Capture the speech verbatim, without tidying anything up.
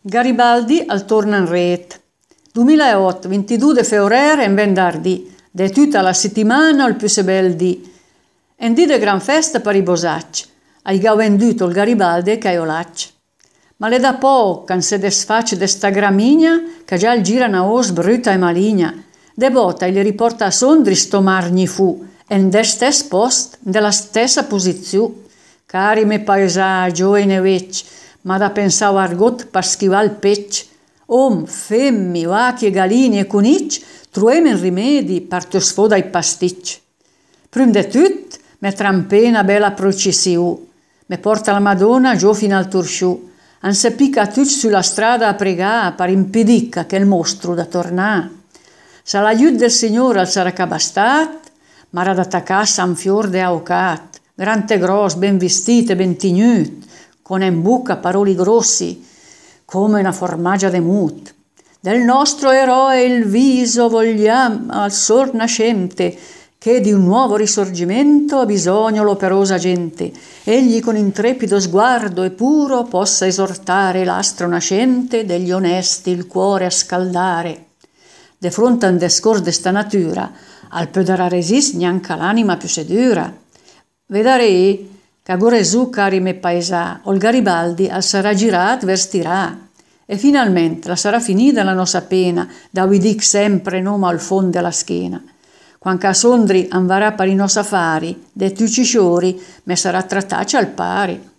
Garibaldi al torna in ret. duemilaotto, ventidue di febbraio in venerdì, de tutta la settimana il più bel dì. Un dì de gran festa per i bosacci, hai venduto il Garibaldi che olacci. Ma le da poco, che se desfacce de sta gramigna, che già il gira una os brutta e maligna, de botta e li riporta a Sondri sto margni fu, e in de stes post, della stessa posizione. Cari me paesà, giovane vecchi, ma da pensare argot per schivare il peccio. Om, femmi, vacchi e galini e cunicci, truemen rimedi per te sfoda i pasticci. Prima di tutto, me trampè una bella processione. Me porta la Madonna giù fino al Tursciù. An se picca tutti sulla strada a pregare per impedire che il mostro da tornare. Se l'aiuto del Signore al sarà cabastat, ma era da attaccare San Fior de Aucat, grande gros, ben vestite, ben tignut, con in buca paroli grossi, come una formaggio de mut. Del nostro eroe il viso vogliamo al sor nascente, che di un nuovo risorgimento ha bisogno l'operosa gente. Egli con intrepido sguardo e puro possa esortare l'astro nascente degli onesti il cuore a scaldare. De fronte a un discorso de sta natura, al poderà resist neanche l'anima più sedura. Vedrei che Goresù, cari me paesà, ol Garibaldi al sarà girat vestirà. E finalmente la sarà finita la nostra pena, da uidic sempre nome al fondo della schiena. Quando a Sondri anvarà per i nostri affari, de tutti i giorni, me sarà trattaccia al pari.